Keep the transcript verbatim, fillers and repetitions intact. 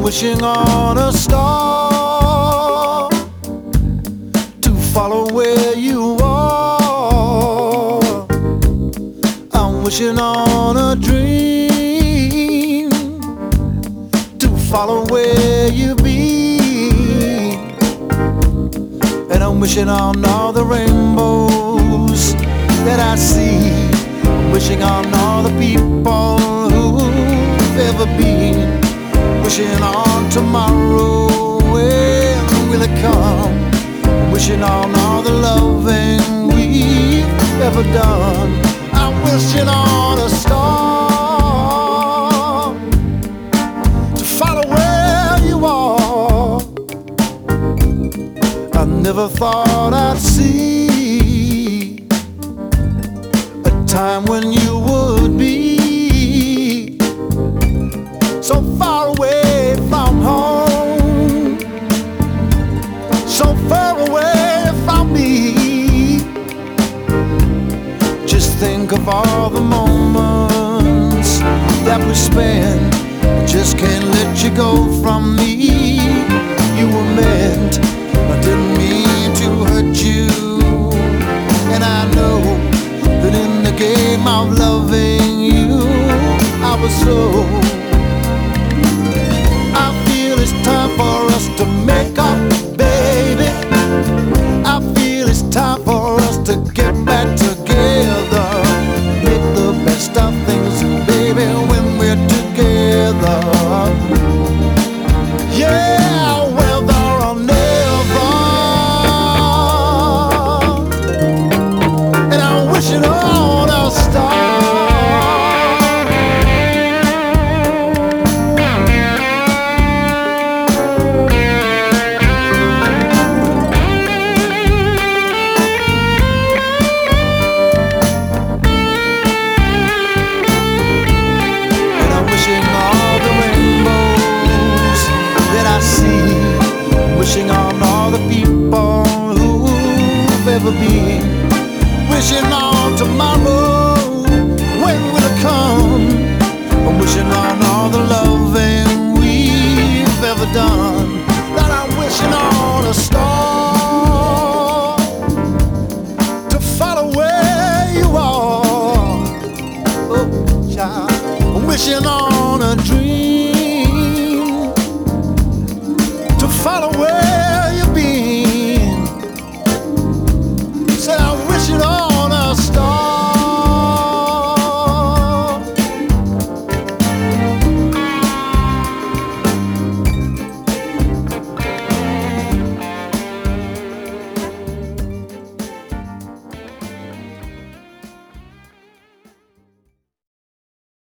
wishing on a star to follow where you are. I'm wishing on a dream to follow where you be. And I'm wishing on all the rainbows that I see. I'm wishing on all the people who've ever been. Wishing on tomorrow, when will it come? Wishing on all the loving we've ever done. I'm wishing on a star to follow where you are. I never thought I'd see a time when you would be so far away from home, so far away from me. Just think of all the moments that we spent. I just can't let you go from me. You were meant, I didn't mean to hurt you. And I know that in the game of loving you, I was so. It's time for us to make up, baby. I feel it's time for us to get back together. Make the best of things, baby, when we're together. Yeah, whether or never. And I'm wishing on a star. Wishing on all the people who've ever been. Wishing on tomorrow, when will it come? I'm wishing on all the loving we've ever done. That I'm wishing on a star to follow where you are. Oh, child, I'm wishing on a dream